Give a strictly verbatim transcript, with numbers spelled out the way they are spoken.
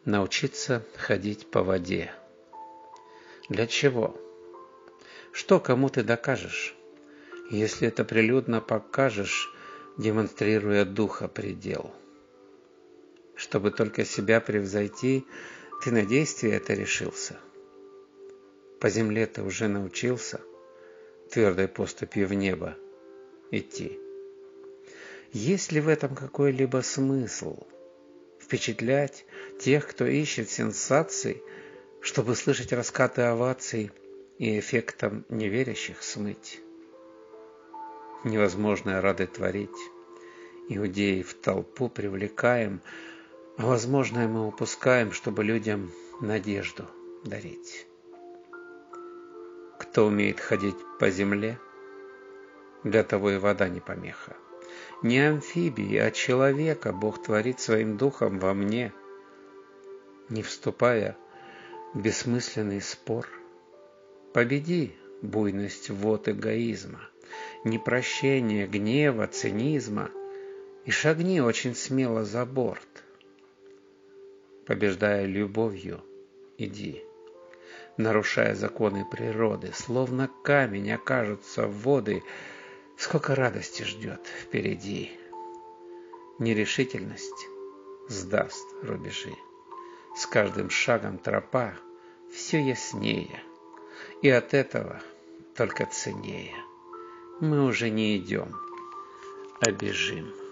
научиться ходить по воде. Для чего? Что кому ты докажешь, если это прилюдно покажешь, демонстрируя духа предел? Чтобы только себя превзойти, ты на действие это решился? По земле ты уже научился твердой поступью в небо идти? Есть ли в этом какой-либо смысл? Впечатлять тех, кто ищет сенсаций, чтобы слышать раскаты оваций и эффектом неверящих смыть? Невозможное рады творить, иудеи в толпу привлекаем, а возможное мы упускаем, чтобы людям надежду дарить. Кто умеет ходить по земле, для того и вода не помеха. Не амфибии, а человека Бог творит своим духом во мне, не вступая в бессмысленный спор. Победи буйность вод эгоизма, непрощение, гнева, цинизма и шагни очень смело за борт. Побеждая любовью, иди, нарушая законы природы, словно камень окажутся воды. Сколько радости ждет впереди. Нерешительность сдаст рубежи. С каждым шагом тропа все яснее, и от этого только ценнее. Мы уже не идем, а бежим.